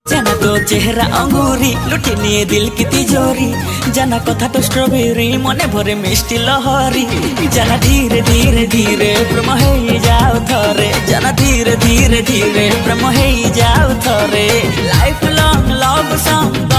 जाना तो चेहरा अंगूरी लुटी निये दिल की तिजोरी जाना कथा तो स्ट्रॉबेरी मने भरे मिष्टी लहरी जाना धीरे धीरे धीरे प्रेम हे जाओ थरे जाना धीरे धीरे धीरे प्रेम हे जाओ थरे लाइफ लॉन्ग लव सॉन्ग